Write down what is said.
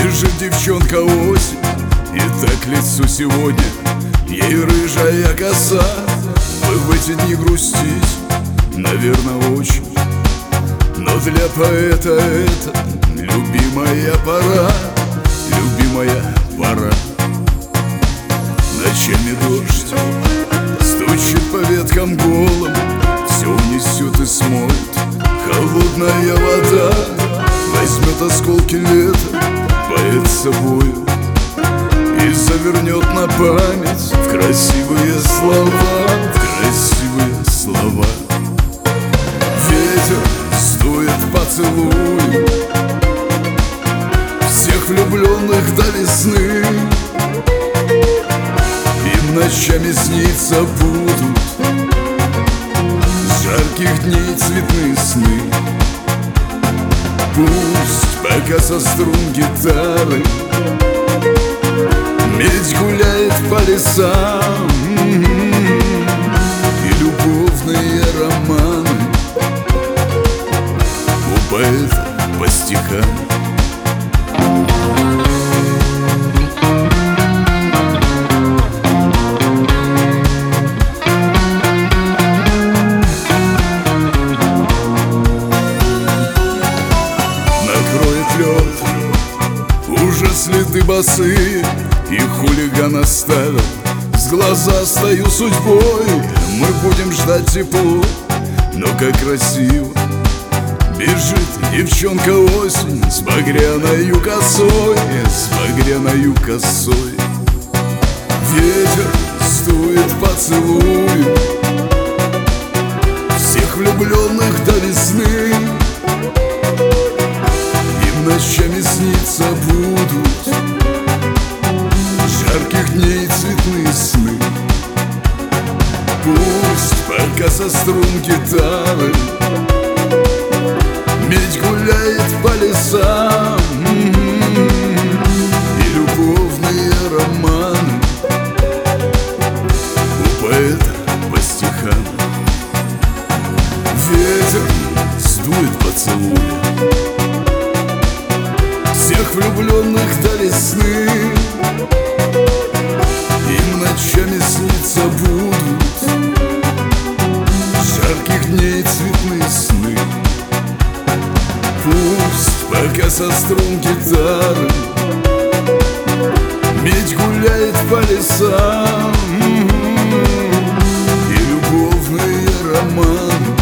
Бежит девчонка осень, и так к лицу сегодня ей рыжая коса. Бы в эти дни грустить, наверное, очень, но для поэта это любимая пора, любимая пора. Ночами дождь стучит по веткам голым, все унесет и смоет холодная вода. Возьмет осколки лета поэт с собою и завернет на память в красивые слова, в красивые слова. Ветер сдует поцелуй всех влюбленных до весны. Им ночами снится будут с жарких дней цветные сны. Пусть пока со струн гитары медь гуляет по лесам, и любовные романы у поэта по стихам. Уже следы босые, и хулиган оставил с глаза стою судьбой. Мы будем ждать тепло, но как красиво бежит девчонка осень с багряною косой, с багряною косой. Ветер сдует поцелуй всех влюбленных до весны. Ночами снится будут жарких дней цветные сны. Пусть пока со струн гитары медь гуляет по лесам, и любовные романы у поэта по стихам. Ветер сдует поцелуй всех влюбленных до весны. Им ночами снится будут жарких дней цветные сны. Пусть пока со струн гитары медь гуляет по лесам, и любовные романы